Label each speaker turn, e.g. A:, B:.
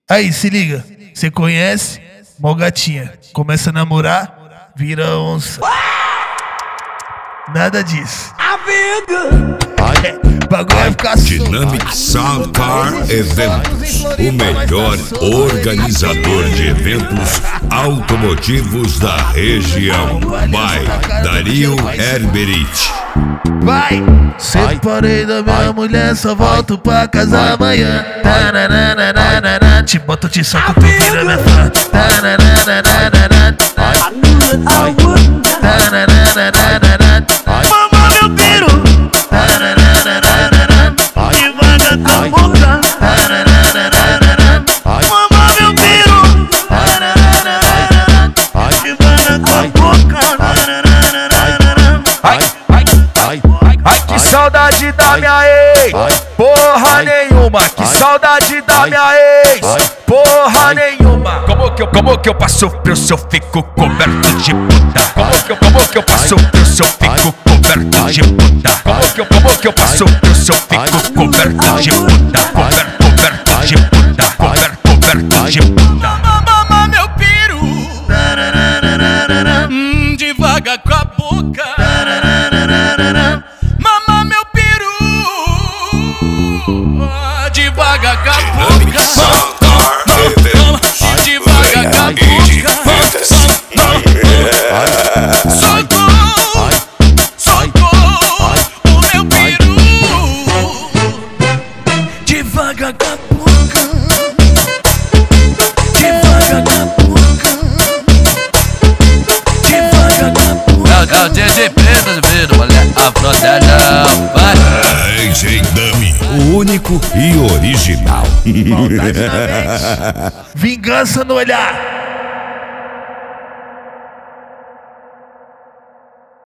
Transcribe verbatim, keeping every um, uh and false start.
A: Aí, se liga. Você conhece? Mó gatinha. Começa a namorar, vira onça. Nada disso. É, bagulho vai ficar
B: Dynamic Sound Car Eventos, o melhor organizador de eventos automotivos da região. By Dario Herberich.
A: Vai! Separei da minha mulher, só volto pra casa amanhã. Tananana, te boto, te soco, tu vira minha fã. Tananana, mama meu piru. Tananana, devagar com a boca. Mama meu piru. Tananana, devagar com a boca.
C: Ai, que saudade da minha ex, porra nenhuma. Que saudade da minha ex, porra nenhuma. Como que eu, como que eu passo frio se eu fico coberto de puta? Como que eu, como que eu passo frio se eu fico coberto de puta? Como que eu, como que eu passo frio se eu fico coberto de puta? Coberto, coberto de puta, coberto, coberto de puta.
D: Mama meu piru, hum, devagar com a boca. Mama meu peru, devagar com a boca. Devagar com a boca. Socorro, socorro, o meu peru. Devagar com a boca. Devagar com a boca. Devagar com a boca.
E: É o D J Preto do vídeo, mulher. A frontelão, vai.
B: D J Dummy, o único e original.
A: Vingança no olhar.